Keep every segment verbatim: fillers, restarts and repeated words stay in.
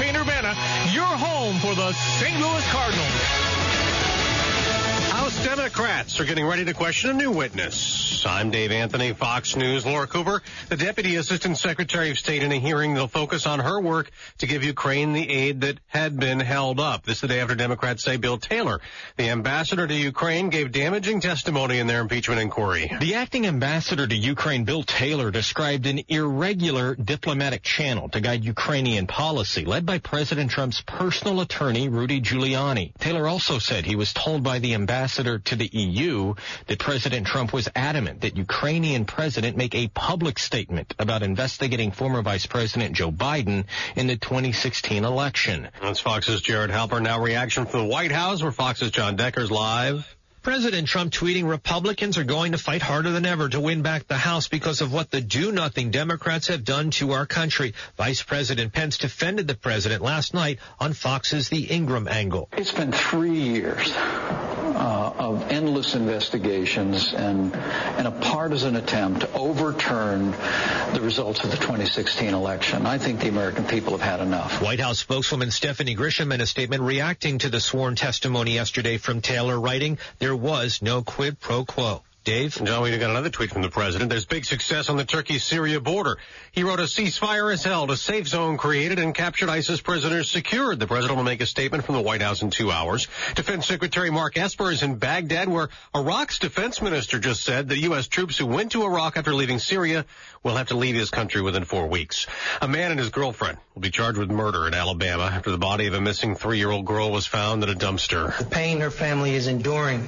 Champaign-Urbana, your home for the Saint Louis Cardinals. House Democrats are getting ready to question a new witness. I'm Dave Anthony, Fox News. Laura Cooper, the Deputy Assistant Secretary of State, in a hearing that'll focus on her work to give Ukraine the aid that had been held up. This is the day after Democrats say Bill Taylor, the ambassador to Ukraine, gave damaging testimony in their impeachment inquiry. The acting ambassador to Ukraine, Bill Taylor, described an irregular diplomatic channel to guide Ukrainian policy led by President Trump's personal attorney, Rudy Giuliani. Taylor also said he was told by the ambassador to the E U that President Trump was adamant that Ukrainian president make a public statement about investigating former Vice President Joe Biden in the twenty sixteen election. That's Fox's Jared Halper. Now reaction from the White House, where Fox's John Decker's live. President Trump tweeting Republicans are going to fight harder than ever to win back the House because of what the do-nothing Democrats have done to our country. Vice President Pence defended the president last night on Fox's The Ingram Angle. It's been three years uh, of endless investigations and, and a partisan attempt to overturn the results of the twenty sixteen election. I think the American people have had enough. White House spokeswoman Stephanie Grisham in a statement reacting to the sworn testimony yesterday from Taylor, writing, "There was no quid pro quo." Dave? John, we got another tweet from the president. There's big success on the Turkey-Syria border. He wrote, a ceasefire is held, a safe zone created, and captured ISIS prisoners secured. The president will make a statement from the White House in two hours. Defense Secretary Mark Esper is in Baghdad, where Iraq's defense minister just said that U S troops who went to Iraq after leaving Syria will have to leave his country within four weeks. A man and his girlfriend will be charged with murder in Alabama after the body of a missing three-year-old girl was found in a dumpster. The pain her family is enduring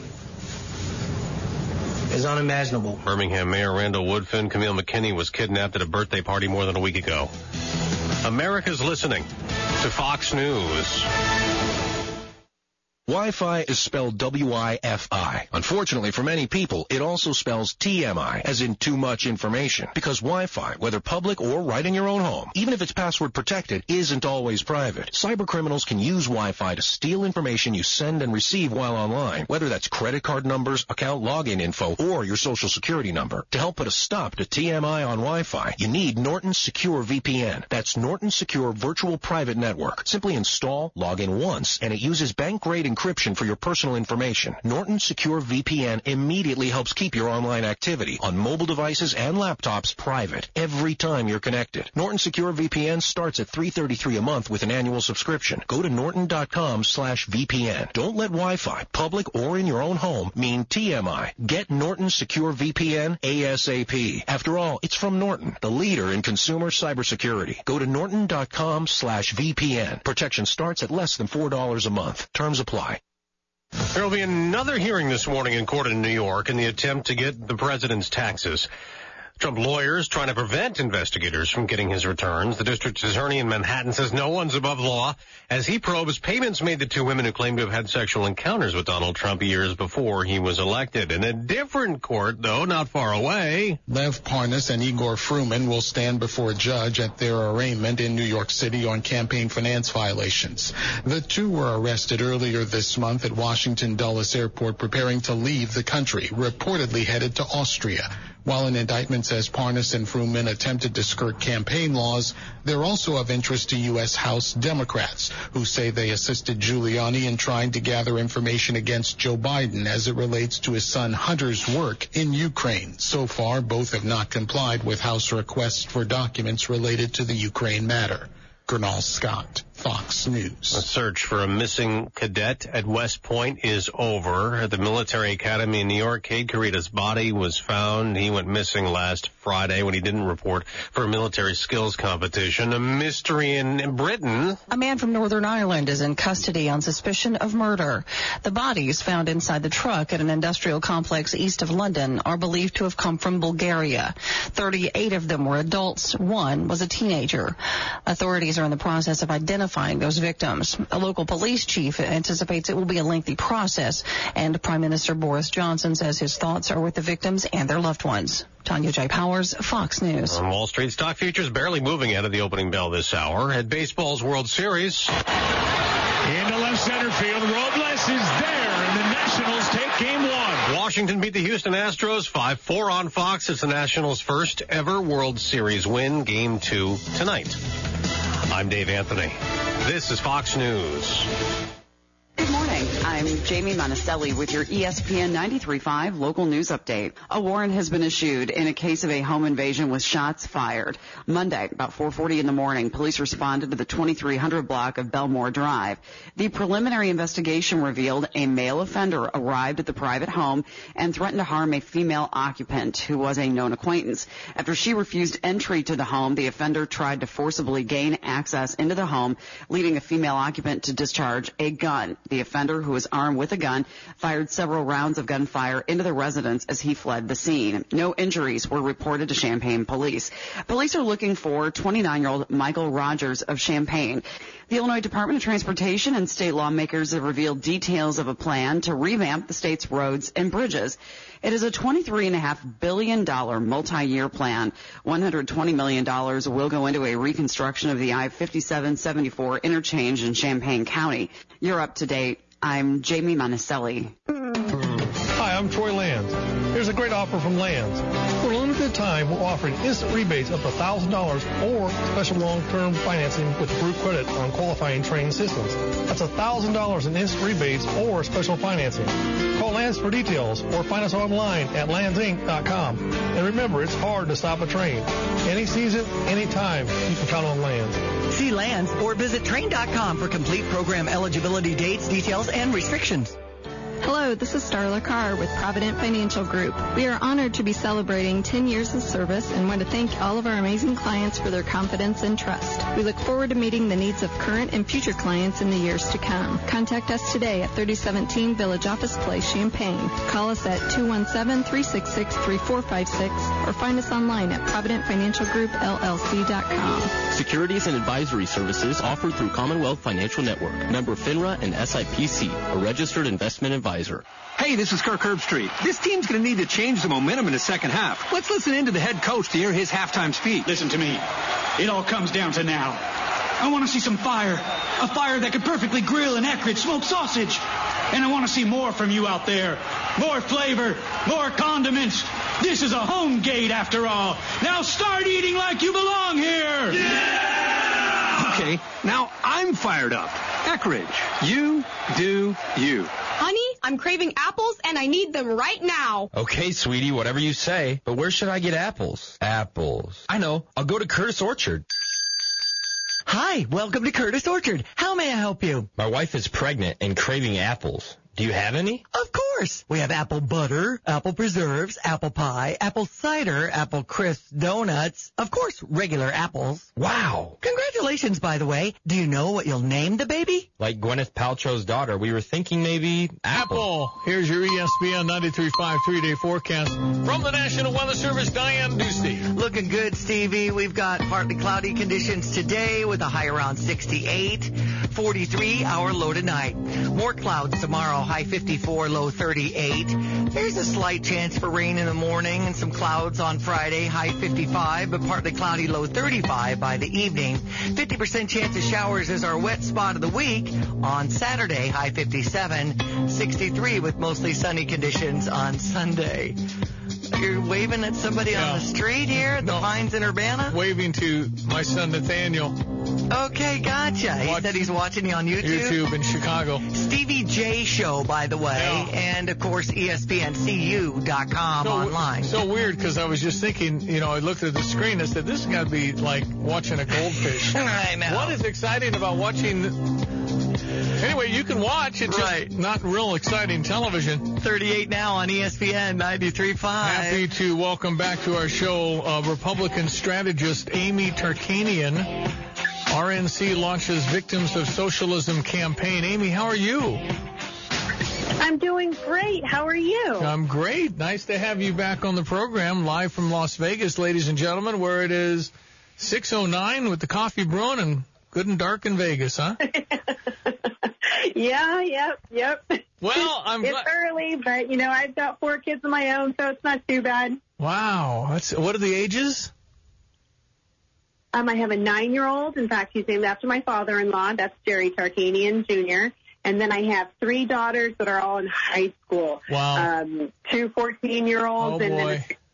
is unimaginable. Birmingham Mayor Randall Woodfin, Camille McKinney, was kidnapped at a birthday party more than a week ago. America's listening to Fox News. Wi-Fi is spelled W I F I. Unfortunately for many people, it also spells T M I, as in too much information. Because Wi-Fi, whether public or right in your own home, even if it's password protected, isn't always private. Cybercriminals can use Wi-Fi to steal information you send and receive while online, whether that's credit card numbers, account login info, or your social security number. To help put a stop to T M I on Wi-Fi, you need Norton Secure V P N. That's Norton Secure Virtual Private Network. Simply install, log in once, and it uses bank-grade encryption for your personal information. Norton Secure V P N immediately helps keep your online activity on mobile devices and laptops private every time you're connected. Norton Secure V P N starts at three hundred thirty-three dollars a month with an annual subscription. Go to norton.com slash VPN. Don't let Wi-Fi, public or in your own home, mean T M I. Get Norton Secure V P N ASAP. After all, it's from Norton, the leader in consumer cybersecurity. Go to norton.com slash VPN. Protection starts at less than four dollars a month. Terms apply. There will be another hearing this morning in court in New York in the attempt to get the president's taxes. Trump lawyers trying to prevent investigators from getting his returns. The district attorney in Manhattan says no one's above law as he probes payments made to two women who claim to have had sexual encounters with Donald Trump years before he was elected. In a different court, though, not far away, Lev Parnas and Igor Fruman will stand before a judge at their arraignment in New York City on campaign finance violations. The two were arrested earlier this month at Washington Dulles Airport preparing to leave the country, reportedly headed to Austria. While an indictment says Parnas and Fruman attempted to skirt campaign laws, they're also of interest to U S House Democrats, who say they assisted Giuliani in trying to gather information against Joe Biden as it relates to his son Hunter's work in Ukraine. So far, both have not complied with House requests for documents related to the Ukraine matter. Gernal Scott, Fox News. A search for a missing cadet at West Point is over. At the military academy in New York, Cade Carita's body was found. He went missing last Friday when he didn't report for a military skills competition. A mystery in Britain. A man from Northern Ireland is in custody on suspicion of murder. The bodies found inside the truck at an industrial complex east of London are believed to have come from Bulgaria. thirty-eight of them were adults. One was a teenager. Authorities are in the process of identifying those victims. A local police chief anticipates it will be a lengthy process, and Prime Minister Boris Johnson says his thoughts are with the victims and their loved ones. Tanya J. Powers, Fox News. On Wall Street, stock futures barely moving out of the opening bell this hour. At baseball's World Series. Into left center field, Robles is there, and the Nationals take game one. Washington beat the Houston Astros five four on Fox. It's the Nationals' first ever World Series win. Game two tonight. I'm Dave Anthony. This is Fox News. Good morning. I'm Jamie Monticelli with your E S P N ninety-three point five local news update. A warrant has been issued in a case of a home invasion with shots fired. Monday, about four forty in the morning, police responded to the twenty-three hundred block of Belmore Drive. The preliminary investigation revealed a male offender arrived at the private home and threatened to harm a female occupant who was a known acquaintance. After she refused entry to the home, the offender tried to forcibly gain access into the home, leading a female occupant to discharge a gun. The offender, who was armed with a gun, fired several rounds of gunfire into the residence as he fled the scene. No injuries were reported to Champaign police. Police are looking for twenty-nine-year-old Michael Rogers of Champaign. The Illinois Department of Transportation and state lawmakers have revealed details of a plan to revamp the state's roads and bridges. It is a twenty-three point five billion dollars multi-year plan. one hundred twenty million dollars will go into a reconstruction of the I fifty-seven seventy-four interchange in Champaign County. You're up to date. I'm Jamie Monticelli. Hi, I'm Troy Lands. Here's a great offer from Lands. For a limited time, we're offering instant rebates up to one thousand dollars or special long-term financing with approved credit on qualifying train systems. That's one thousand dollars in instant rebates or special financing. Call Lands for details or find us online at lands inc dot com. And remember, it's hard to stop a train. Any season, any time, you can count on Lands. See Lands or visit train dot com for complete program eligibility dates, details, and restrictions. Hello, this is Starla Carr with Provident Financial Group. We are honored to be celebrating ten years of service and want to thank all of our amazing clients for their confidence and trust. We look forward to meeting the needs of current and future clients in the years to come. Contact us today at thirty seventeen Village Office Place, Champaign. Call us at two one seven, three six six, three four five six or find us online at provident financial group l l c dot com. Securities and advisory services offered through Commonwealth Financial Network. Member FINRA and S I P C, a registered investment advisor. Hey, this is Kirk Herbstreit. This team's going to need to change the momentum in the second half. Let's listen in to the head coach to hear his halftime speech. Listen to me. It all comes down to now. I want to see some fire. A fire that could perfectly grill an Eckrich smoked sausage. And I want to see more from you out there. More flavor, more condiments. This is a home gate after all. Now start eating like you belong here. Yeah! Okay, now I'm fired up. Eckrich, you do you. Honey, I'm craving apples, and I need them right now. Okay, sweetie, whatever you say. But where should I get apples? Apples. I know. I'll go to Curtis Orchard. Hi, welcome to Curtis Orchard. How may I help you? My wife is pregnant and craving apples. Do you have any? Of course. We have apple butter, apple preserves, apple pie, apple cider, apple crisp donuts. Of course, regular apples. Wow. Congratulations, by the way. Do you know what you'll name the baby? Like Gwyneth Paltrow's daughter. We were thinking maybe Apple. Apple. Here's your E S P N ninety-three point five three-day forecast from the National Weather Service. Diane Ducey. Looking good, Stevie. We've got partly cloudy conditions today with a high around sixty-eight. forty-three, our low tonight. More clouds tomorrow. High fifty-four, low thirty-eight. There's a slight chance for rain in the morning and some clouds on Friday, high fifty-five, but partly cloudy, low thirty-five by the evening. fifty percent chance of showers is our wet spot of the week on Saturday, high fifty-seven, sixty-three with mostly sunny conditions on Sunday. You're waving at somebody yeah. on the street here at the no. Pines in Urbana? Waving to my son Nathaniel. Okay, gotcha. He Watch, said he's watching you on YouTube. YouTube in Chicago. Stevie J Show, by the way, yeah. and of course E S P N C U dot com so, online. So weird because I was just thinking, you know, I looked at the screen and said, this has got to be like watching a goldfish. I know. What is exciting about watching? Anyway, you can watch. It's right. just not real exciting television. thirty-eight now on E S P N ninety-three point five. Happy to welcome back to our show uh, Republican strategist Amy Tarkanian. R N C launches Victims of Socialism campaign. Amy, how are you? I'm doing great. How are you? I'm great. Nice to have you back on the program, live from Las Vegas, ladies and gentlemen, where it is six oh nine with the coffee brewing and good and dark in Vegas, huh? Yeah, yep, yep. Well, I'm It's glad. early, but, you know, I've got four kids of my own, so it's not too bad. Wow. That's, what are the ages? Um, I have a nine-year-old. In fact, he's named after my father-in-law. That's Jerry Tarkanian, Junior And then I have three daughters that are all in high school. Wow. Um, two fourteen-year-olds oh, and then boy. a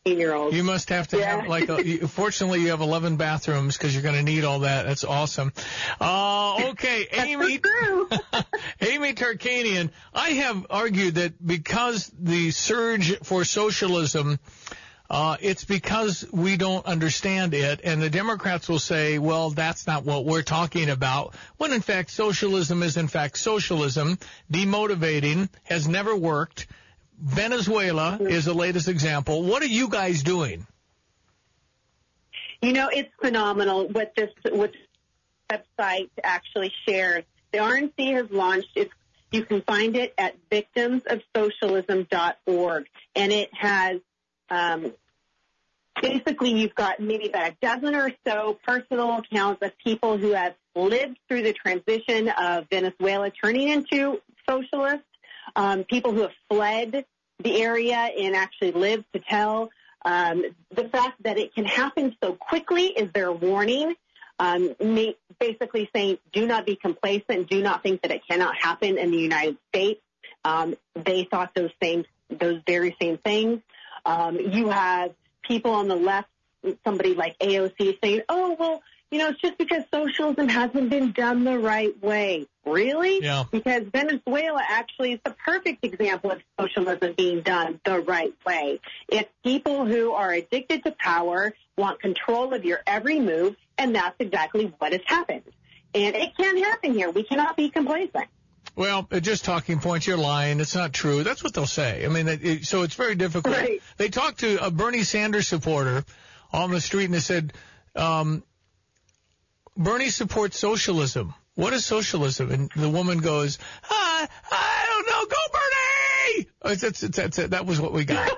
thirteen-year-olds. You must have to Yeah. have, like, a, you, fortunately, you have eleven bathrooms because you're going to need all that. That's awesome. Uh, okay, Amy, Amy Tarkanian, I have argued that because the surge for socialism, Uh, it's because we don't understand it, and the Democrats will say, well, that's not what we're talking about, when in fact socialism is in fact socialism, demotivating, has never worked. Venezuela is the latest example. What are you guys doing? You know, it's phenomenal what this what this website actually shares. The R N C has launched, it's, you can find it at victims of socialism dot org, and it has Um, basically, you've got maybe about a dozen or so personal accounts of people who have lived through the transition of Venezuela turning into socialist, um, people who have fled the area and actually lived to tell. Um, the fact that it can happen so quickly is their warning, um, basically saying do not be complacent, do not think that it cannot happen in the United States. Um, they thought those same, those very same things. Um, you have people on the left, somebody like A O C, saying, oh, well, you know, it's just because socialism hasn't been done the right way. Really? Yeah. Because Venezuela actually is the perfect example of socialism being done the right way. It's people who are addicted to power, want control of your every move, and that's exactly what has happened. And it can't happen here. We cannot be complacent. Well, just talking points, you're lying. It's not true. That's what they'll say. I mean, it, so it's very difficult. Right. They talked to a Bernie Sanders supporter on the street, and they said, um, Bernie supports socialism. What is socialism? And the woman goes, I, I don't know. Go, Bernie! That's, that's, that's, that was what we got.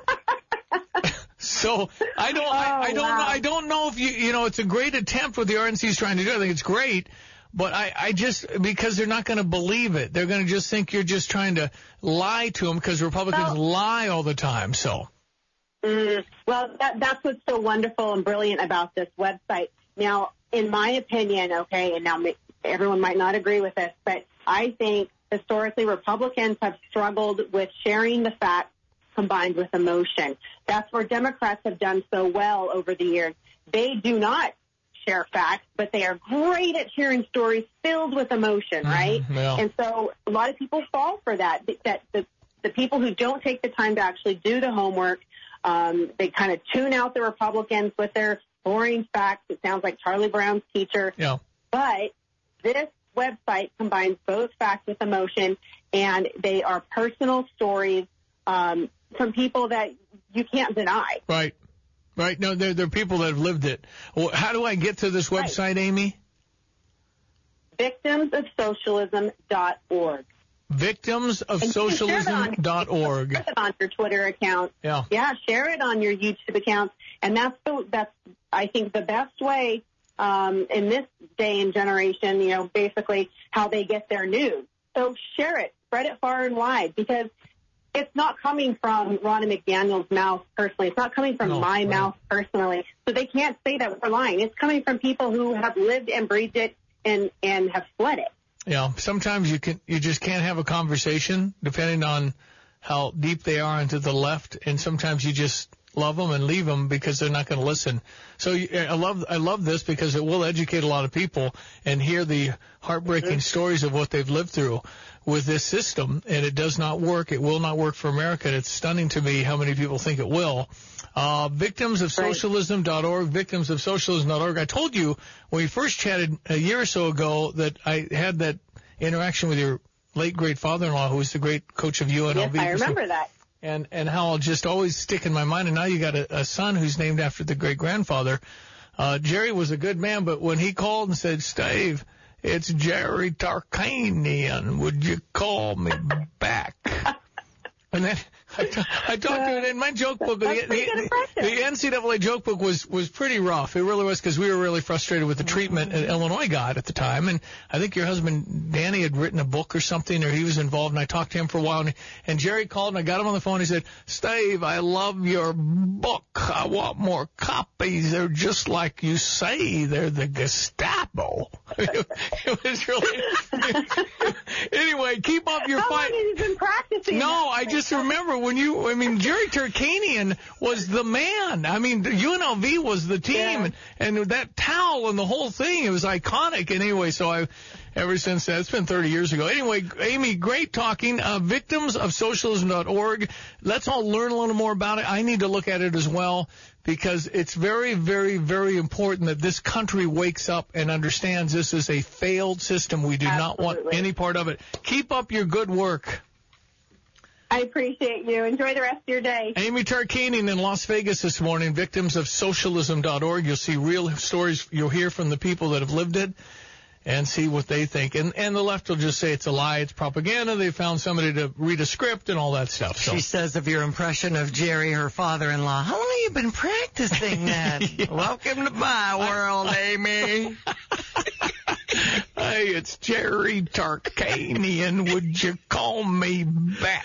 So I don't, I, I don't wow. know. I don't know if you, you know, it's a great attempt what the R N C is trying to do. I think it's great. But I, I just, because they're not going to believe it. They're going to just think you're just trying to lie to them because Republicans well, lie all the time. So, mm, well, that, that's what's so wonderful and brilliant about this website. Now, in my opinion, okay, and now everyone might not agree with this, but I think historically Republicans have struggled with sharing the facts combined with emotion. That's where Democrats have done so well over the years. They do not share facts, but they are great at sharing stories filled with emotion, right? Mm, yeah. And so a lot of people fall for that, that the, the people who don't take the time to actually do the homework, um, they kind of tune out the Republicans with their boring facts. It sounds like Charlie Brown's teacher. Yeah. But this website combines both facts with emotion, and they are personal stories um, from people that you can't deny. Right. Right. No, they're, they're people that have lived it. Well, how do I get to this website, right. Amy? victims of socialism dot org. victims of socialism dot org. Share it on your Twitter account. Yeah. Yeah, share it on your YouTube account. And that's, the, that's I think, the best way um, in this day and generation, you know, basically how they get their news. So share it. Spread it far and wide, because it's not coming from Ronna McDaniel's mouth personally. It's not coming from no, my right. mouth personally. So they can't say that we're lying. It's coming from people who have lived and breathed it and, and have fled it. Yeah, sometimes you can you just can't have a conversation depending on how deep they are into the left, and sometimes you just love them and leave them because they're not going to listen. So I love I love this because it will educate a lot of people and hear the heartbreaking mm-hmm. stories of what they've lived through with this system, and it does not work. It will not work for America. And it's stunning to me how many people think it will. Uh, victims of socialism dot org, victims of socialism dot org. I told you when we first chatted a year or so ago that I had that interaction with your late great father-in-law, who was the great coach of U N L V. Yes, I remember that. And, and how I'll just always stick in my mind. And now you got a, a son who's named after the great-grandfather. Uh, Jerry was a good man, but when he called and said, Steve, it's Jerry Tarkanian, would you call me back? And then I, t- I talked to him in my joke book. The, the, the, the N C double A joke book was, was pretty rough. It really was, because we were really frustrated with the treatment that Illinois got at the time. And I think your husband, Danny, had written a book or something, or he was involved, and I talked to him for a while. And, and Jerry called, and I got him on the phone. He said, Steve, I love your book. I want more copies. They're just like you say. They're the Gestapo. it, it was really... Anyway, Anyway, keep up your How fight. long have you been practicing? No, that? I just remember when you, I mean, Jerry Tarkanian was the man. I mean, U N L V was the team, Yeah. and, and that towel and the whole thing, it was iconic. And anyway, so I, ever since that, it's been thirty years ago. Anyway, Amy, great talking. Uh, victims of socialism dot org. Let's all learn a little more about it. I need to look at it as well, because it's very, very, very important that this country wakes up and understands this is a failed system. We do not want any part of it. Keep up your good work. I appreciate you. Enjoy the rest of your day. Amy Tarkanian in Las Vegas this morning, victims of socialism dot org. You'll see real stories. You'll hear from the people that have lived it and see what they think. And and the left will just say it's a lie, it's propaganda. They found somebody to read a script and all that stuff. So. She says of your impression of Jerry, her father-in-law, how long have you been practicing that? Yeah. Welcome to my world, Amy. Hey, it's Jerry Tarkanian. Would you call me back?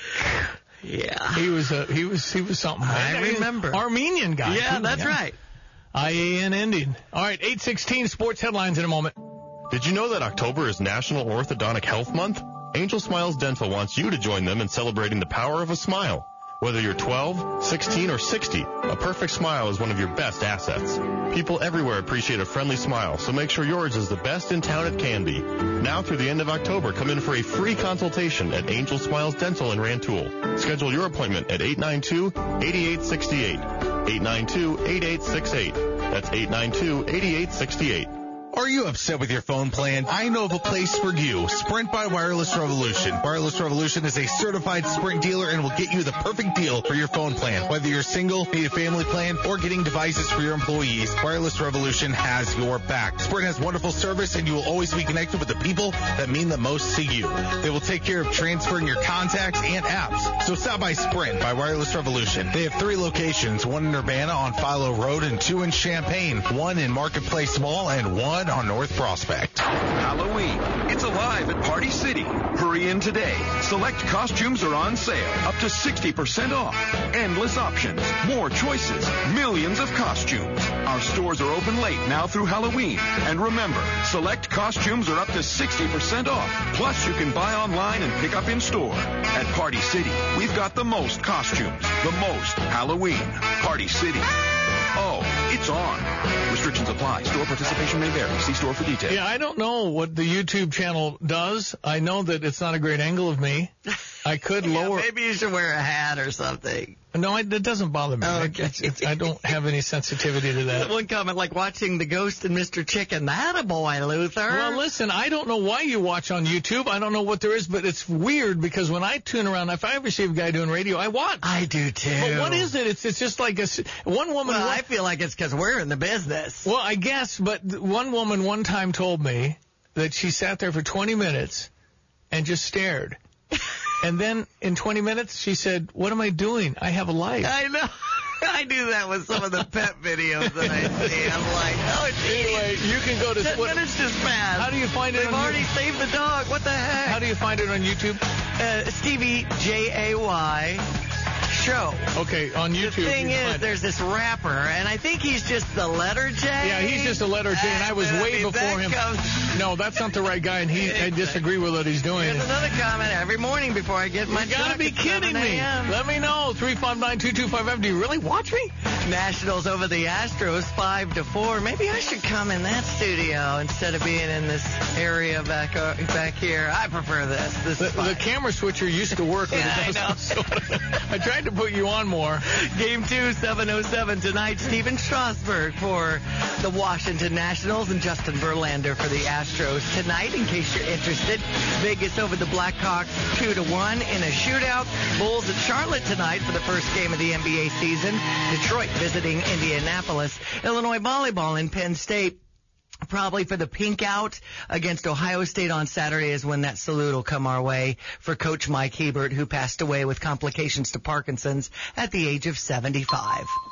Yeah. He was a he was he was something. I man. remember. Armenian guy. Yeah, too, that's yeah. right. I A N ending. All right, eight sixteen sports headlines in a moment. Did you know that October is National Orthodontic Health Month? Angel Smiles Dental wants you to join them in celebrating the power of a smile. Whether you're twelve, sixteen, or sixty, a perfect smile is one of your best assets. People everywhere appreciate a friendly smile, so make sure yours is the best in town it can be. Now through the end of October, come in for a free consultation at Angel Smiles Dental in Rantoul. Schedule your appointment at eight nine two, eight eight six eight. eight nine two, eight eight six eight. That's eight nine two, eight eight six eight. Are you upset with your phone plan? I know of a place for you. Sprint by Wireless Revolution. Wireless Revolution is a certified Sprint dealer and will get you the perfect deal for your phone plan. Whether you're single, need a family plan, or getting devices for your employees, Wireless Revolution has your back. Sprint has wonderful service and you will always be connected with the people that mean the most to you. They will take care of transferring your contacts and apps. So stop by Sprint by Wireless Revolution. They have three locations, one in Urbana on Philo Road and two in Champaign, one in Marketplace Mall and one on North Prospect. Halloween. It's alive at Party City. Hurry in today. Select costumes are on sale. Up to sixty percent off. Endless options. More choices. Millions of costumes. Our stores are open late now through Halloween. And remember, select costumes are up to sixty percent off. Plus, you can buy online and pick up in store. At Party City, we've got the most costumes. The most Halloween. Party City. Oh, it's on. Restrictions apply. Store participation may vary. See store for details. Yeah, I don't know what the YouTube channel does. I know that it's not a great angle of me. I could yeah, lower. Maybe you should wear a hat or something. No, it, it doesn't bother me. Oh, okay. It's, it's, I don't have any sensitivity to that. One comment, like watching The Ghost and Mister Chicken. That a boy, Luther. Well, listen, I don't know why you watch on YouTube. I don't know what there is, but it's weird because when I tune around, if I ever see a guy doing radio, I watch. I do too. But what is it? It's it's just like a one woman. Well, one, I feel like it's because we're in the business. Well, I guess, but one woman one time told me that she sat there for twenty minutes and just stared. And then in twenty minutes, she said, "What am I doing? I have a life." I know. I do that with some of the pet videos that I see. I'm like, oh, geez. Anyway, you can go to... Ten what, minutes just passed. How do you find it They've on already YouTube? saved the dog. What the heck? How do you find it on YouTube? Uh, Stevie J A Y Show. Okay, on YouTube. The thing you is, find there's this rapper, and I think he's just the letter J. Yeah, he's just a letter J, and I was I way mean, before him. Comes... No, that's not the right guy, and he I disagree with what he's doing. There's another comment every morning before I get my You gotta be kidding me. Let me know. three five nine, two two five F. Do you really watch me? Nationals over the Astros, five to four. Maybe I should come in that studio instead of being in this area back uh, back here. I prefer this. This the, is fine. the camera switcher used to work. Yeah, I, know. So, I tried to put you on more. Game two, seven oh seven tonight. Steven Strasburg for the Washington Nationals and Justin Verlander for the Astros tonight. In case you're interested, Vegas over the Blackhawks two to one in a shootout. Bulls at Charlotte tonight for the first game of the N B A season. Detroit visiting Indianapolis. Illinois volleyball in Penn State. Probably for the pink out against Ohio State on Saturday is when that salute will come our way for Coach Mike Hebert, who passed away with complications to Parkinson's at the age of seventy-five.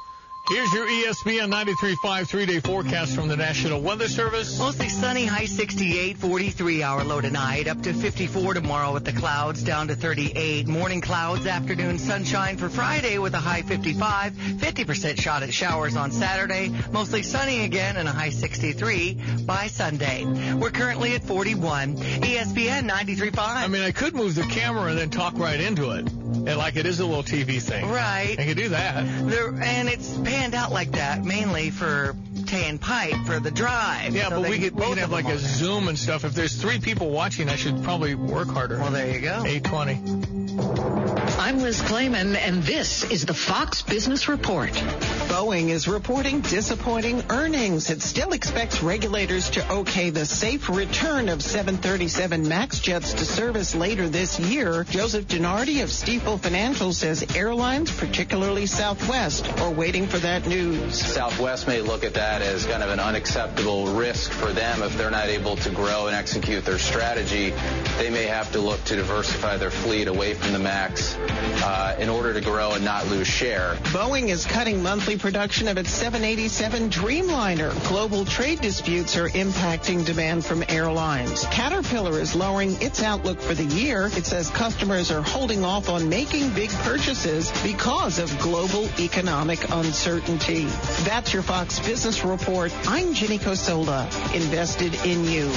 Here's your E S P N ninety-three point five three-day forecast from the National Weather Service. Mostly sunny, high sixty-eight, forty-three hour low tonight, up to fifty-four tomorrow with the clouds, down to thirty-eight. Morning clouds, afternoon sunshine for Friday with a high fifty-five, fifty percent shot at showers on Saturday, mostly sunny again and a high sixty-three by Sunday. We're currently at forty-one. E S P N ninety-three point five. I mean, I could move the camera and then talk right into it. And like it is a little T V thing. Right. I could do that. There, and it's panned out like that mainly for Tay and Pipe for the drive. Yeah, so but we could, we could have like a there. Zoom and stuff. If there's three people watching, I should probably work harder. Well, there you go. eight twenty. I'm Liz Clayman, and this is the Fox Business Report. Boeing is reporting disappointing earnings. It still expects regulators to okay the safe return of seven thirty-seven MAX jets to service later this year. Joseph Gennardi of Stifel Financial says airlines, particularly Southwest, are waiting for that news. Southwest may look at that as kind of an unacceptable risk for them if they're not able to grow and execute their strategy. They may have to look to diversify their fleet away from the MAX uh, in order to grow and not lose share. Boeing is cutting monthly production of its seven eighty-seven Dreamliner. Global trade disputes are impacting demand from airlines. Caterpillar is lowering its outlook for the year. It says customers are holding off on making big purchases because of global economic uncertainty. That's your Fox Business Report. I'm Ginny Cosola, invested in you.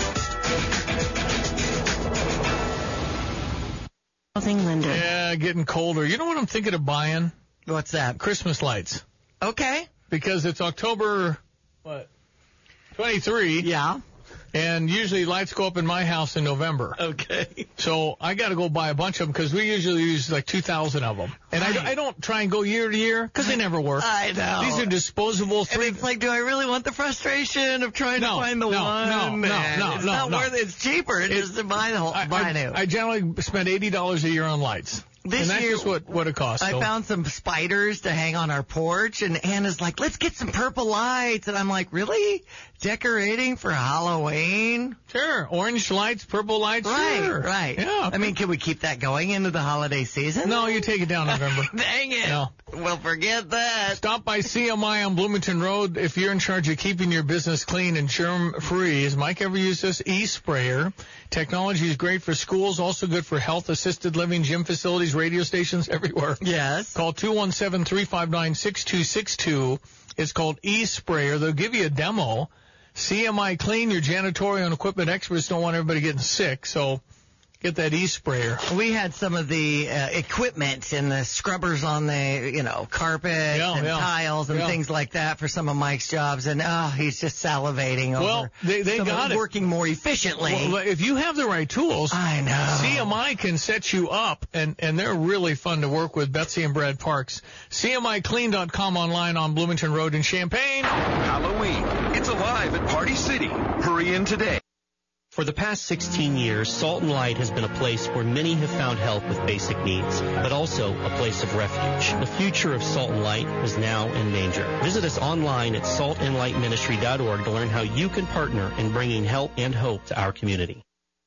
Lender. Yeah, getting colder. You know what I'm thinking of buying? What's that? Christmas lights. Okay. Because it's October, what, twenty-three. Yeah. And usually lights go up in my house in November. Okay. So I got to go buy a bunch of them because we usually use like two thousand of them. And right. I, I don't try and go year to year because they never work. I know. These are disposable. Three... And it's like, do I really want the frustration of trying no, to find the no, one? No, no, no, It's no, not no. worth it. It's cheaper it, just to buy the whole, I, buy I, new. I generally spend eighty dollars a year on lights. This and that's year, just what, what it costs. I so. found some spiders to hang on our porch, and Anna's like, let's get some purple lights. And I'm like, really? Decorating for Halloween? Sure. Orange lights, purple lights, right, sure. Right, Yeah. I mean, can we keep that going into the holiday season? No, you take it down November. Dang it. No. Well, forget that. Stop by C M I on Bloomington Road. If you're in charge of keeping your business clean and germ-free, has Mike ever used this e-sprayer? Technology is great for schools, also good for health-assisted living, gym facilities, radio stations, everywhere. Yes. Call two one seven, three five nine, six two six two. It's called e-sprayer. They'll give you a demo. C M I Clean, your janitorial and equipment experts don't want everybody getting sick, so get that e-sprayer. We had some of the uh, equipment and the scrubbers on the, you know, carpet yeah, and yeah, tiles and yeah. things like that for some of Mike's jobs, and oh, he's just salivating over well, they, they some got of it. working more efficiently. Well, if you have the right tools, I know. C M I can set you up, and, and they're really fun to work with, Betsy and Brad Parks. C M I clean dot com online on Bloomington Road in Champaign. Halloween. It's alive at Party City. Hurry in today. For the past sixteen years, Salt and Light has been a place where many have found help with basic needs, but also a place of refuge. The future of Salt and Light is now in danger. Visit us online at salt and light ministry dot org to learn how you can partner in bringing help and hope to our community.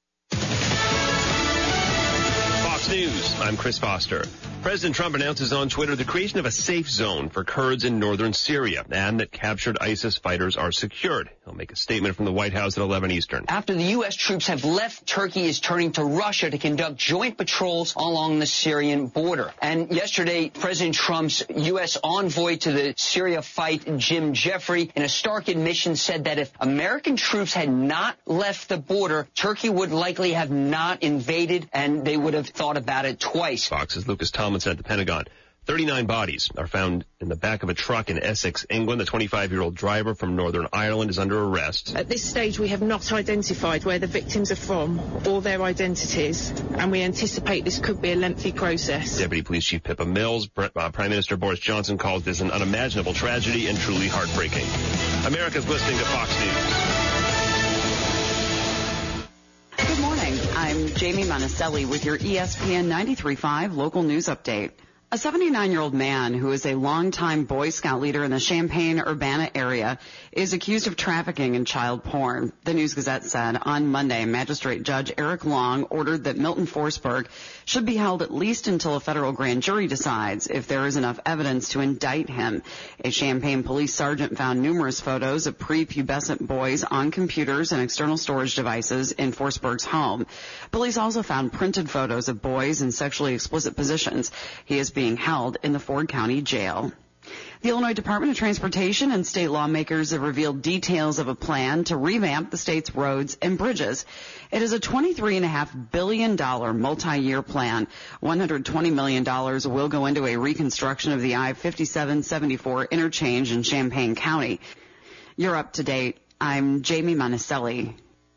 Fox News, I'm Chris Foster. President Trump announces on Twitter the creation of a safe zone for Kurds in northern Syria and that captured ISIS fighters are secured. He'll make a statement from the White House at eleven Eastern. After the U S troops have left, Turkey is turning to Russia to conduct joint patrols along the Syrian border. And yesterday, President Trump's U S envoy to the Syria fight, Jim Jeffrey, in a stark admission said that if American troops had not left the border, Turkey would likely have not invaded and they would have thought about it twice. Fox's Lucas Tomlinson at the Pentagon. thirty-nine bodies are found in the back of a truck in Essex, England. The twenty-five-year-old driver from Northern Ireland is under arrest. At this stage, we have not identified where the victims are from or their identities, and we anticipate this could be a lengthy process. Deputy Police Chief Pippa Mills, uh, Prime Minister Boris Johnson calls this an unimaginable tragedy and truly heartbreaking. America's listening to Fox News. Good morning. I'm Jamie Monticelli with your E S P N ninety-three point five local news update. A seventy-nine-year-old man who is a longtime Boy Scout leader in the Champaign-Urbana area is accused of trafficking in child porn. The News-Gazette said on Monday, Magistrate Judge Eric Long ordered that Milton Forsberg should be held at least until a federal grand jury decides if there is enough evidence to indict him. A Champaign police sergeant found numerous photos of prepubescent boys on computers and external storage devices in Forsberg's home. Police also found printed photos of boys in sexually explicit positions. He is being held in the Ford County Jail. The Illinois Department of Transportation and state lawmakers have revealed details of a plan to revamp the state's roads and bridges. It is a twenty-three point five billion dollars multi-year plan. one hundred twenty million dollars will go into a reconstruction of the I fifty-seven seventy-four interchange in Champaign County. You're up to date. I'm Jamie Monticelli.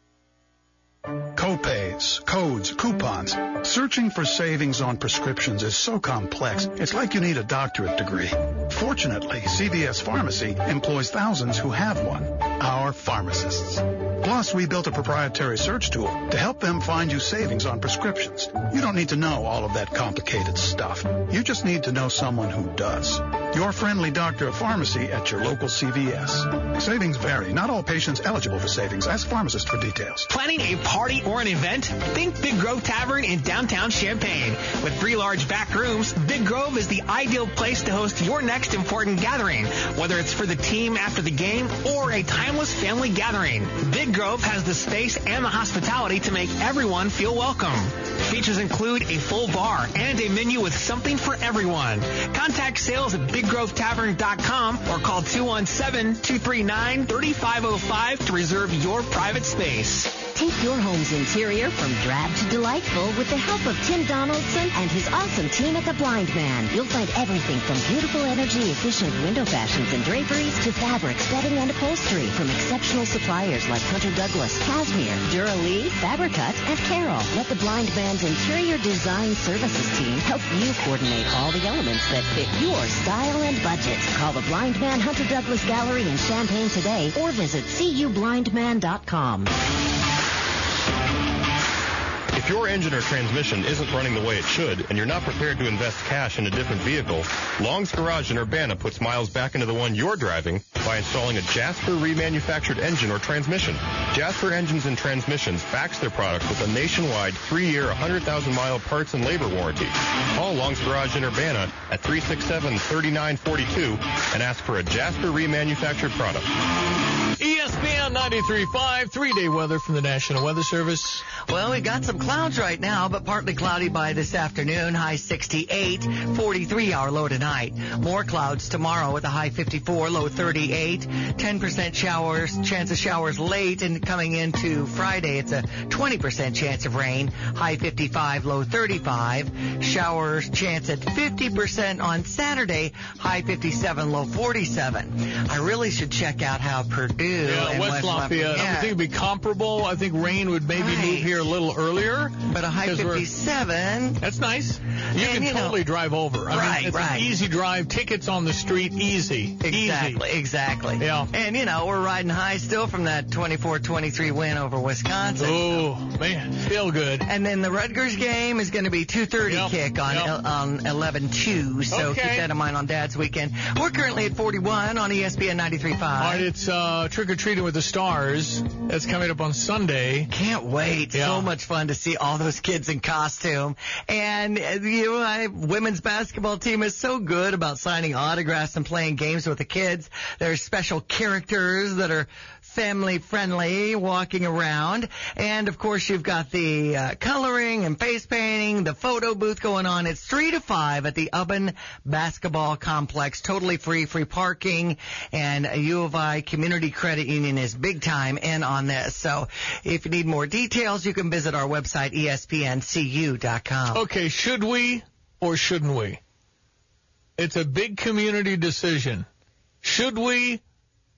Co-pays, codes, coupons. Searching for savings on prescriptions is so complex, it's like you need a doctorate degree. Fortunately, C V S Pharmacy employs thousands who have one, our pharmacists. Plus, we built a proprietary search tool to help them find you savings on prescriptions. You don't need to know all of that complicated stuff. You just need to know someone who does. Your friendly doctor of pharmacy at your local C V S. Savings vary. Not all patients eligible for savings. Ask pharmacist for details. Planning a party or an event? Think Big Grove Tavern in downtown Champaign. With three large back rooms, Big Grove is the ideal place to host your next important gathering, whether it's for the team after the game or a timeless family gathering. Big Grove has the space and the hospitality to make everyone feel welcome. Features include a full bar and a menu with something for everyone. Contact sales at big grove tavern dot com or call two one seven, two three nine, three five zero five to reserve your private space. Take your home's interior from drab to delightful with the help of Tim Donaldson and his awesome team at The Blind Man. You'll find everything from beautiful, energy-efficient window fashions and draperies to fabrics, bedding, and upholstery from exceptional suppliers like Hunter Douglas, Cashmere, Dura-Lee, Fabricut, and Carroll. Let The Blind Man's interior design services team help you coordinate all the elements that fit your style and budget. Call The Blind Man Hunter Douglas Gallery in Champaign today or visit c u blind man dot com. If your engine or transmission isn't running the way it should and you're not prepared to invest cash in a different vehicle, Long's Garage in Urbana puts miles back into the one you're driving by installing a Jasper remanufactured engine or transmission. Jasper Engines and Transmissions backs their product with a nationwide three-year, one hundred thousand mile parts and labor warranty. Call Long's Garage in Urbana at three six seven, three nine four two and ask for a Jasper remanufactured product. E S P N ninety-three point five, three-day weather from the National Weather Service. Well, we got some clouds right now, but partly cloudy by this afternoon. High sixty-eight, forty-three hour low tonight. More clouds tomorrow with a high fifty-four, low thirty-eight. ten percent showers, chance of showers late, and coming into Friday, it's a twenty percent chance of rain. High fifty-five, low thirty-five. Showers chance at fifty percent on Saturday. High fifty-seven, low forty-seven. I really should check out how Purdue yeah, and West, West Lafayette. Yeah. I think it would be comparable. I think rain would maybe Right. move here a little earlier. But a high fifty-seven. That's nice. You and, can you totally know, drive over. I right, mean, it's right. an easy drive. Tickets on the street, easy. Exactly, easy. exactly. Yeah. And, you know, we're riding high still from that twenty-four twenty-three win over Wisconsin. Oh, man, still good. And then the Rutgers game is going to be two thirty Yep, kick on yep. el- on eleven two, so Okay. keep that in mind on Dad's weekend. We're currently at forty-one on E S P N ninety-three point five. All right, it's uh, Trick-or-Treating with the Stars. That's coming up on Sunday. Can't wait. Yeah. So much fun to see all those kids in costume. And, uh, you know, I, women's basketball team is so good about signing autographs and playing games with the kids. There's special characters that are family friendly walking around. And of course you've got the uh, coloring and face painting, the photo booth going on. It's three to five at the Ubben Basketball Complex. Totally free, free parking. And U of I Community Credit Union is big time in on this. So if you need more details, you can visit our website, E S P N C U dot com. Okay, should we or shouldn't we? It's a big community decision. Should we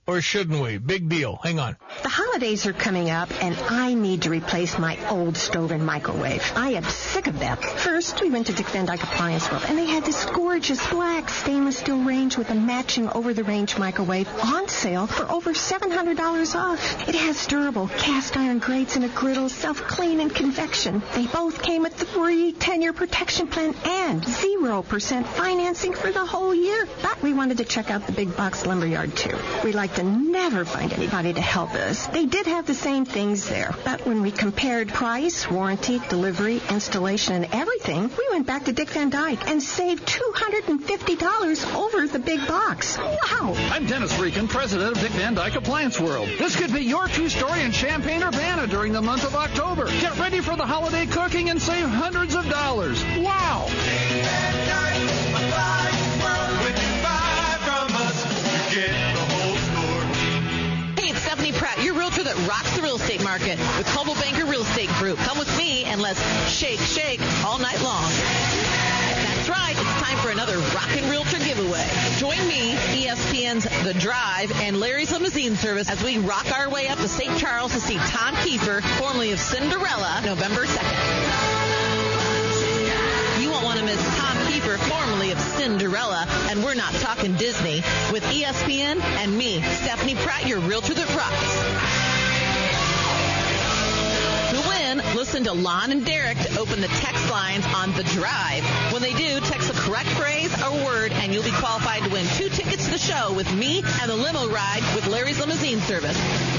or shouldn't we? Big deal. Hang on. The holidays are coming up, and I need to replace my old stove and microwave. I am sick of them. First, we went to Dick Van Dyke Appliance World, and they had this gorgeous black stainless steel range with a matching over-the-range microwave on sale for over seven hundred dollars off. It has durable cast iron grates and a griddle, self-clean and convection. They both came with the free ten-year protection plan and zero percent financing for the whole year. But we wanted to check out the big box lumberyard, too. We like to never find anybody to help us. They did have the same things there, but when we compared price, warranty, delivery, installation, and everything, we went back to Dick Van Dyke and saved two hundred fifty dollars over the big box. Wow! I'm Dennis Reekin, president of Dick Van Dyke Appliance World. This could be your true story in Champaign-Urbana during the month of October. Get ready for the holiday cooking and save hundreds of dollars. Wow! Dick Van Dyke Appliance World. When you buy from us, you get the whole store. Hey, it's Stephanie Pratt, your realtor that rocks the real estate market with Coldwell Banker Real Estate Group. Come with me and let's shake, shake all night long. That's right. It's time for another Rockin' Realtor giveaway. Join me, E S P N's The Drive, and Larry's Limousine Service as we rock our way up to Saint Charles to see Tom Kiefer, formerly of Cinderella, November second. You won't want to miss Tom Kiefer, formerly of Cinderella, and we're not talking Disney, with E S P N and me, Stephanie Pratt, your realtor that rocks. To win, listen to Lon and Derek to open the text lines on The Drive. When they do, text the correct phrase or word, and you'll be qualified to win two tickets to the show with me and the limo ride with Larry's Limousine Service.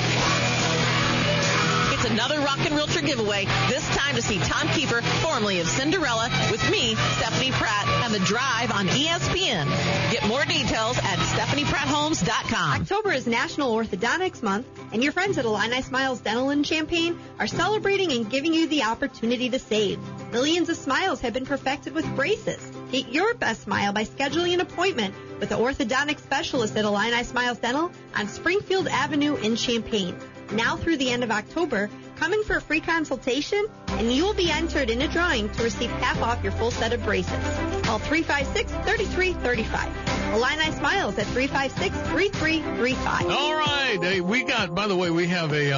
It's another Rockin' Realtor giveaway, this time to see Tom Kiefer, formerly of Cinderella, with me, Stephanie Pratt, and The Drive on E S P N. Get more details at stephanie pratt homes dot com. October is National Orthodontics Month, and your friends at Illini Smiles Dental in Champaign are celebrating and giving you the opportunity to save. Millions of smiles have been perfected with braces. Get your best smile by scheduling an appointment with the orthodontic specialist at Illini Smiles Dental on Springfield Avenue in Champaign. Now through the end of October, come in for a free consultation, and you will be entered in a drawing to receive half off your full set of braces. Call three five six, three three three five. Illini Smiles at three five six, three three three five. All right. Hey, we got, by the way, we have a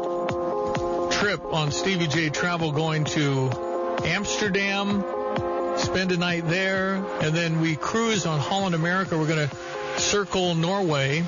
um, trip on Stevie J Travel going to Amsterdam, spend a night there, and then we cruise on Holland America. We're going to circle Norway,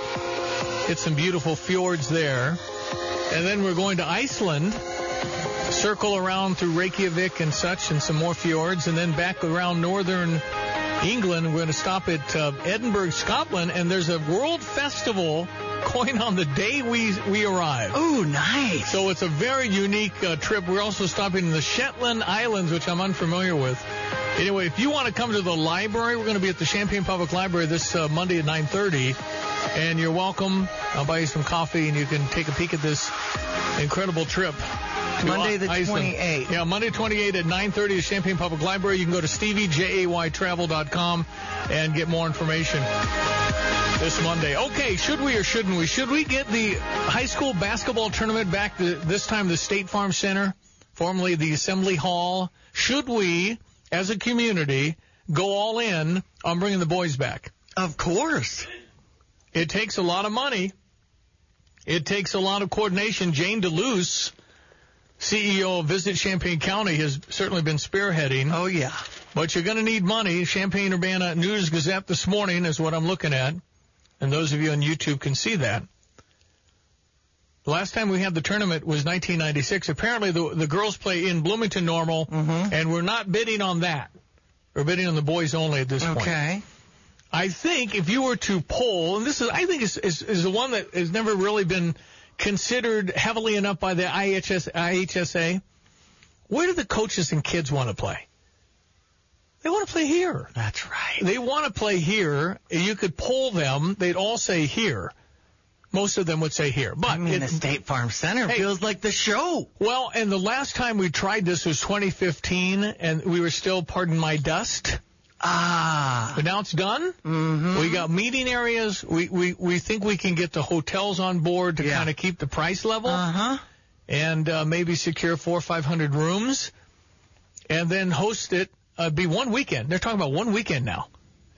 get some beautiful fjords there, and then we're going to Iceland, circle around through Reykjavik and such, and some more fjords, and then back around northern England. We're going to stop at uh, Edinburgh, Scotland, and there's a world festival going on the day we we arrive. Oh, nice. So it's a very unique uh, trip. We're also stopping in the Shetland Islands, which I'm unfamiliar with. Anyway, if you want to come to the library, we're going to be at the Champaign Public Library this uh, Monday at nine thirty, and you're welcome. I'll buy you some coffee, and you can take a peek at this incredible trip. Monday the Iceland. twenty-eighth. Yeah, Monday twenty-eighth at nine thirty at Champaign Public Library. You can go to stevie jay travel dot com and get more information this Monday. Okay, should we or shouldn't we? Should we get the high school basketball tournament back to, this time, the State Farm Center, formerly the Assembly Hall? Should we, as a community, go all in on bringing the boys back? Of course. It takes a lot of money. It takes a lot of coordination. Jane DeLuce, C E O of Visit Champaign County, has certainly been spearheading. Oh, yeah. But you're going to need money. Champaign-Urbana News-Gazette this morning is what I'm looking at. And those of you on YouTube can see that. The last time we had the tournament was nineteen ninety-six. Apparently, the, the girls play in Bloomington Normal, mm-hmm. and we're not bidding on that. We're bidding on the boys only at this okay. point. Okay. I think if you were to poll, and this is, I think is, is, is the one that has never really been considered heavily enough by the I H S A, where do the coaches and kids want to play? They want to play here. That's right. They want to play here. You could poll them. They'd all say here. Most of them would say here. But I mean, it, the State Farm Center hey, feels like the show. Well, and the last time we tried this was twenty fifteen, and we were still, pardon my dust. Ah. But now it's done. Mm-hmm. We got meeting areas. We, we, we think we can get the hotels on board to yeah. kind of keep the price level. Uh-huh. And uh, maybe secure four or five hundred rooms. And then host it. Uh, be one weekend. They're talking about one weekend now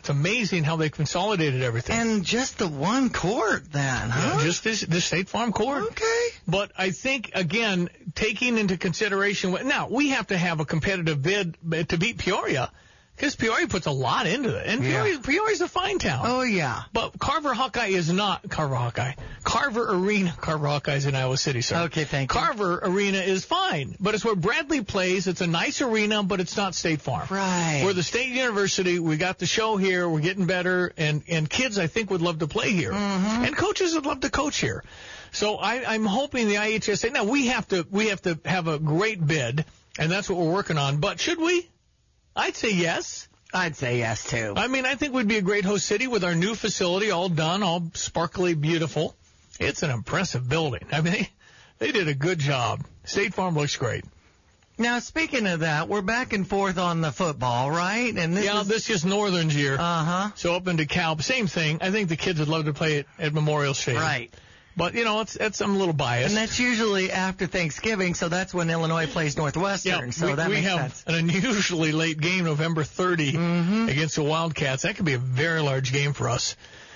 It's amazing how they consolidated everything. And just the one court then, huh? Yeah, just this, this State Farm court. Okay. But I think, again, taking into consideration, now, we have to have a competitive bid to beat Peoria, because Peoria puts a lot into it. And Peoria, yeah. Peoria's a fine town. Oh, yeah. But Carver Hawkeye is not Carver Hawkeye. Carver Arena, Carver Hawkeye's in Iowa City, sir. Okay, thank you. Carver Arena is fine, but it's where Bradley plays. It's a nice arena, but it's not State Farm. Right. We're the State University. We got the show here. We're getting better, and, and kids, I think, would love to play here. Mm-hmm. And coaches would love to coach here. So I, I'm hoping the I H S A, now we have to, we have to have a great bid, and that's what we're working on. But should we? I'd say yes. I'd say yes, too. I mean, I think we'd be a great host city with our new facility all done, all sparkly, beautiful. It's an impressive building. I mean, they, they did a good job. State Farm looks great. Now, speaking of that, we're back and forth on the football, right? And this yeah, is... this is Northern's year. Uh-huh. So up in DeKalb, same thing. I think the kids would love to play it at Memorial Stadium. Right. But, you know, it's, it's I'm a little biased. And that's usually after Thanksgiving, so that's when Illinois plays Northwestern. Yeah, so we, that we makes have sense. an unusually late game, November thirtieth, mm-hmm. against the Wildcats. That could be a very large game for us.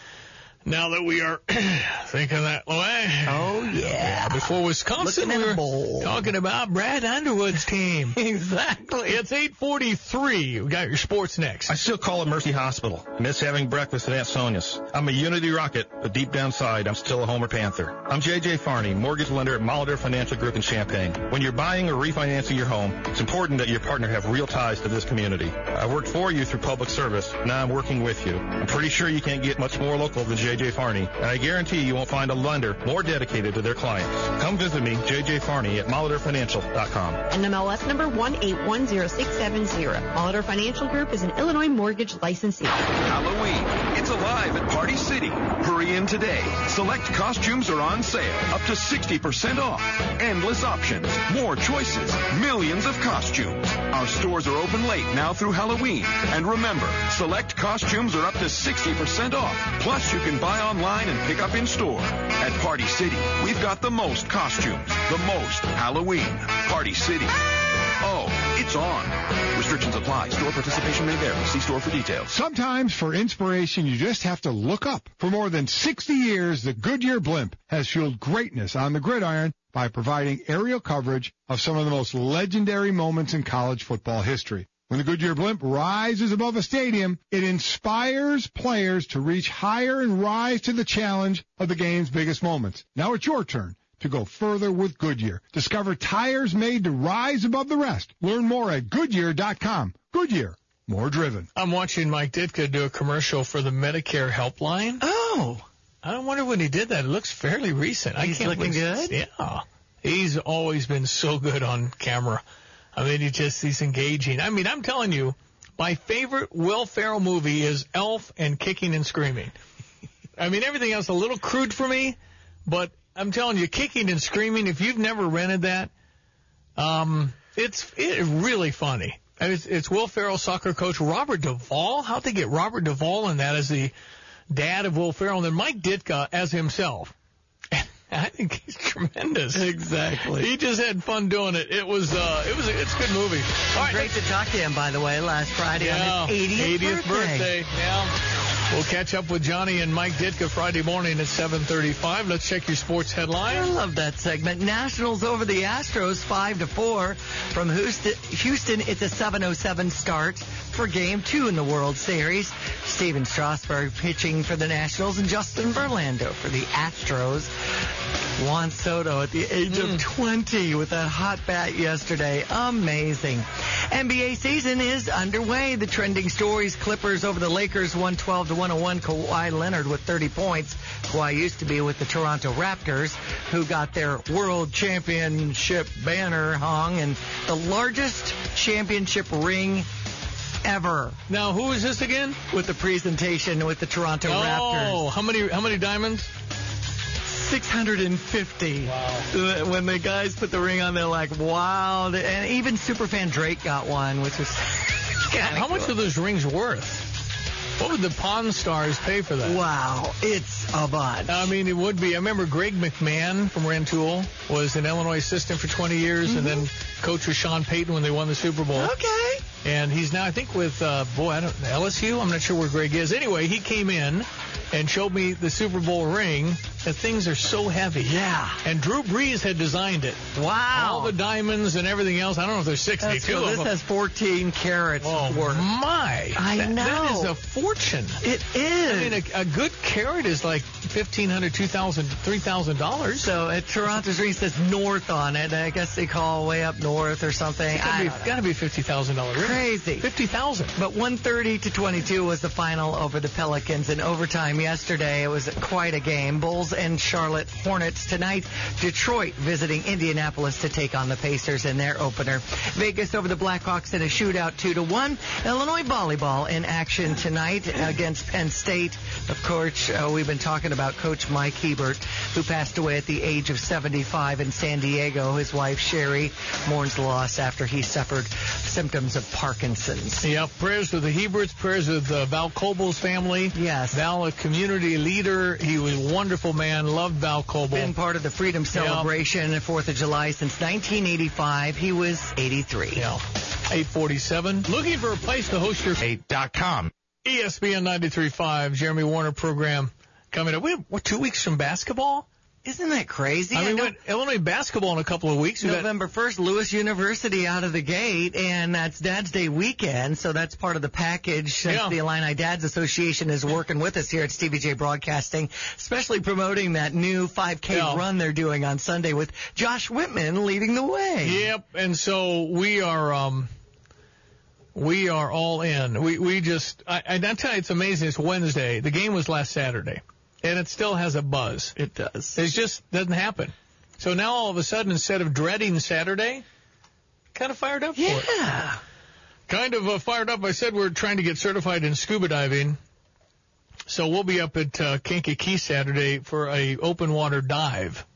Now that we are thinking that way. Oh, yeah. yeah before Wisconsin, we were talking about Brad Underwood's team. Exactly. It's eight forty-three. We got your sports next. I still call it Mercy Hospital. Miss having breakfast at Aunt Sonia's. I'm a Unity Rocket, but deep down inside, I'm still a Homer Panther. I'm J J Farney, mortgage lender at Molitor Financial Group in Champaign. When you're buying or refinancing your home, it's important that your partner have real ties to this community. I worked for you through public service. Now I'm working with you. I'm pretty sure you can't get much more local than J J Farney, and I guarantee you won't find a lender more dedicated to their clients. Come visit me, J J Farney, at Molitor Financial dot com. N M L S number one eight one zero six seven zero. Molitor Financial Group is an Illinois mortgage licensee. Halloween. It's alive at Party City. Hurry in today. Select costumes are on sale, up to sixty percent off. Endless options, more choices, millions of costumes. Our stores are open late now through Halloween. And remember, select costumes are up to sixty percent off. Plus, you can buy online and pick up in store. At Party City, we've got the most costumes, the most Halloween. Party City. Oh, it's on. Restrictions apply. Store participation may vary. See store for details. Sometimes for inspiration, you just have to look up. For more than sixty years, the Goodyear Blimp has fueled greatness on the gridiron by providing aerial coverage of some of the most legendary moments in college football history. When the Goodyear Blimp rises above a stadium, it inspires players to reach higher and rise to the challenge of the game's biggest moments. Now it's your turn to go further with Goodyear. Discover tires made to rise above the rest. Learn more at Goodyear dot com. Goodyear, more driven. I'm watching Mike Ditka do a commercial for the Medicare helpline. Oh. I wonder when he did that. It looks fairly recent. He's I can't looking believe, good? Yeah. He's always been so good on camera. I mean, he just, he's engaging. I mean, I'm telling you, my favorite Will Ferrell movie is Elf and Kicking and Screaming. I mean, everything else a little crude for me, but I'm telling you, Kicking and Screaming, if you've never rented that, um, it's it's really funny. I mean, it's, it's Will Ferrell, soccer coach, Robert Duvall. How'd they get Robert Duvall in that as the dad of Will Ferrell? And then Mike Ditka as himself. I think he's tremendous. Exactly. He just had fun doing it. It was, uh, it was, a, it's a good movie. All right, great to talk to him, by the way, last Friday yeah, on his eightieth, eightieth birthday. birthday. Yeah. We'll catch up with Johnny and Mike Ditka Friday morning at seven thirty-five. Let's check your sports headlines. I love that segment. Nationals over the Astros five to four from Houston. It's a seven oh seven start for game two in the World Series. Steven Strasburg pitching for the Nationals and Justin Verlander for the Astros. Juan Soto at the age mm. of twenty with that hot bat yesterday. Amazing. N B A season is underway. The trending stories: Clippers over the Lakers one twelve to one oh one. Kawhi Leonard with thirty points. Kawhi used to be with the Toronto Raptors, who got their world championship banner hung and the largest championship ring ever. Now, who is this again? With the presentation with the Toronto oh, Raptors. Oh, how many how many diamonds? six hundred fifty. Wow. When the guys put the ring on, they're like, wow. And even Superfan Drake got one, which was How cool. much are those rings worth? What would the Pawn Stars pay for that? Wow, it's a bunch. I mean, it would be. I remember Greg McMahon from Rantoul was an Illinois assistant for twenty years, mm-hmm. and then coach was Sean Payton when they won the Super Bowl. Okay. And he's now, I think, with, uh, boy, I don't L S U? I'm not sure where Greg is. Anyway, he came in and showed me the Super Bowl ring. The things are so heavy. Yeah. And Drew Brees had designed it. Wow. All the diamonds and everything else. I don't know if there's sixty-two cool. of This them. has fourteen carats Oh, worth. my. I That- know. That is a fortune. It is. I mean, a, a good carat is like fifteen hundred dollars, two thousand dollars, three thousand dollars. So at Toronto's ring says north on it. I guess they call way up north or something. It's got to be, gotta be fifty thousand dollars ring. Crazy. fifty thousand dollars. But one thirty to twenty-two was the final over the Pelicans in overtime yesterday. It was quite a game. Bulls and Charlotte Hornets tonight. Detroit visiting Indianapolis to take on the Pacers in their opener. Vegas over the Blackhawks in a shootout two to one. Illinois volleyball in action tonight against Penn State. Of course, uh, we've been talking about Coach Mike Hebert, who passed away at the age of seventy-five in San Diego. His wife, Sherry, mourns loss after he suffered symptoms of Parkinson's. Yeah, prayers with the Heberts, prayers with uh, Val Cobal's family. Yes. Val, a community leader. He was a wonderful man. Loved Val Cobal. Been part of the Freedom Celebration at fourth of July since nineteen eighty-five. He was eighty-three. Yeah. eight forty-seven. Looking for a place to host your eight dot com. E S P N ninety-three point five, Jeremy Warner program coming up. We have, what, two weeks from basketball? Isn't that crazy? I mean, I we went Illinois basketball in a couple of weeks. We got- November first, Lewis University out of the gate, and that's Dad's Day weekend, so that's part of the package since Yeah. the Illini Dads Association is working with us here at Stevie J Broadcasting, especially promoting that new five K Yeah. run they're doing on Sunday with Josh Whitman leading the way. Yep, and so we are um, we are all in. We we just I, I tell you, it's amazing. It's Wednesday. The game was last Saturday, and it still has a buzz. It does. It just doesn't happen. So now all of a sudden, instead of dreading Saturday, kind of fired up for it. Yeah. Kind of uh, fired up. I said we're trying to get certified in scuba diving. So we'll be up at uh, Kankakee Saturday for a open water dive.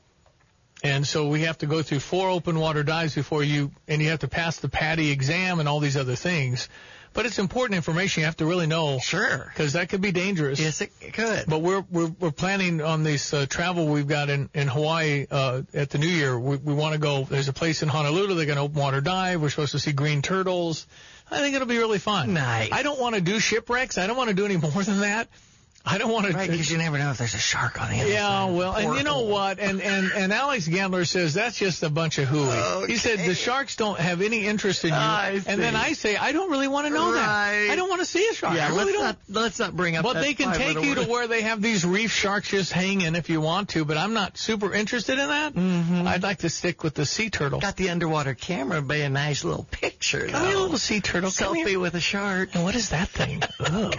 And so we have to go through four open water dives before you, and you have to pass the PADI exam and all these other things. But it's important information you have to really know. Sure. Because that could be dangerous. Yes, it could. But we're we're we're planning on this uh, travel we've got in in Hawaii uh, at the New Year. We we want to go. There's a place in Honolulu. They're going to open water dive. We're supposed to see green turtles. I think it'll be really fun. Nice. I don't want to do shipwrecks. I don't want to do any more than that. I don't want to. Right, because you never know if there's a shark on the other Yeah, side. well, and you know Porthole. what? And, and, and Alex Gambler says that's just a bunch of hooey. Okay. He said the sharks don't have any interest in you. I and then see. I say, I don't really want to know Right. that. I don't want to see a shark. Yeah, I really let's don't. not, let's not bring up But that they can take five-letter you to word. where they have these reef sharks just hanging if you want to, but I'm not super interested in that. Mm-hmm. I'd like to stick with the sea turtle. Got the underwater camera, be a nice little picture. Come here, though. little sea turtle. Come Selfie here. with a shark. And what is that thing? Oh.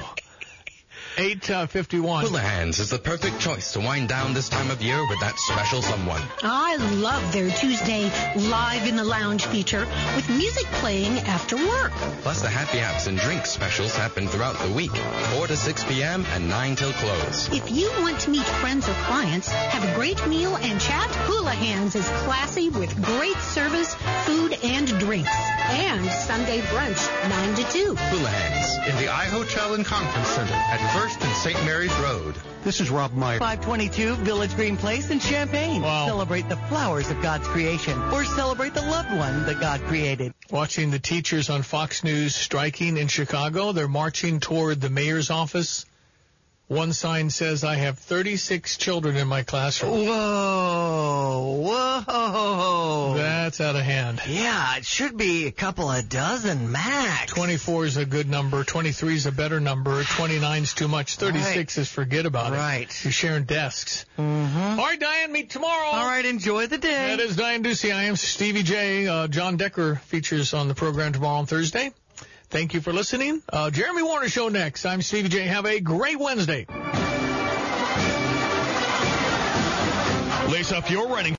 eight fifty-one. Houlihan's is the perfect choice to wind down this time of year with that special someone. I love their Tuesday Live in the Lounge feature with music playing after work. Plus, the happy apps and drink specials happen throughout the week, four to six p.m. and nine till close. If you want to meet friends or clients, have a great meal and chat, Houlihan's is classy with great service, food, and drinks. And Sunday brunch, nine to two. Houlihan's in the iHotel and Conference Center at First and Saint Mary's Road. This is Rob Meyer. five twenty-two Village Green Place in Champaign. Wow. Celebrate the flowers of God's creation, or celebrate the loved one that God created. Watching the teachers on Fox News striking in Chicago. They're marching toward the mayor's office. One sign says, I have thirty-six children in my classroom. Whoa, whoa. That's out of hand. Yeah, it should be a couple of dozen max. twenty-four is a good number. twenty-three is a better number. twenty-nine is too much. thirty-six is forget about it. Right. You're sharing desks. Mm-hmm. All right, Diane, meet tomorrow. All right, enjoy the day. That is Diane Ducey. I am Stevie J. Uh, John Decker features on the program tomorrow on Thursday. Thank you for listening. Uh, Jeremy Warner Show next. I'm Stevie J. Have a great Wednesday. Lace up your running